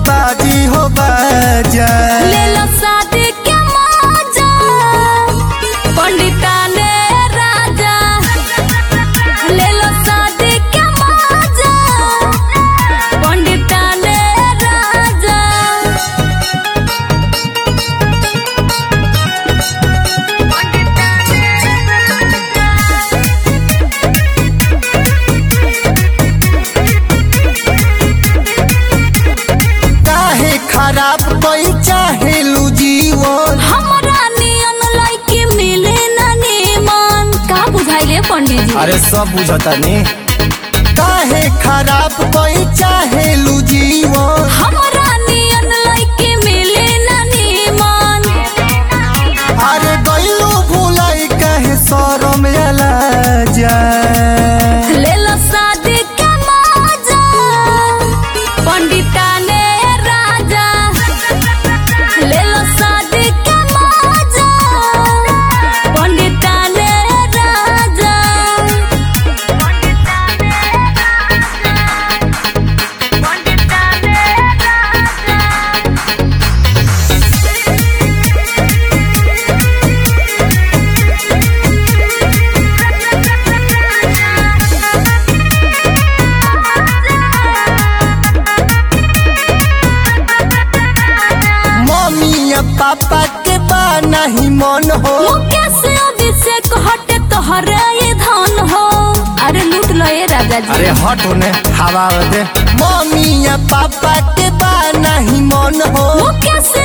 बाजी हो बाजा। ले लो शादी के मौजा पंडिता ने राजा। ले लो शादी के मौजा पंडिता ने राजा। काहे खराब कोई चाहे लू जीवन। हमरा नियन लड़की मिले ना निमन। का बुझाइले पंडित जी? अरे सब बुझता नी। काहे खराब कोई चाहे लू जीवन। हमरा नियन लड़की मिले ना निमन। अरे गइलू भुलाई काहे शरम आला जा। ले लो शादी के मौजा पंडिता ने राजा। ले लो शादी के मौजा पंडिता ने राजा। मम्मी या पापा के बा नहीं मन हो। मुकेश अभिषेक हटे तोहरे ये धन हो। अरे लूट लो ये राजा जी। अरे हट होने हवा दे। मम्मी या पापा के बा नहीं मन हो। मुकेश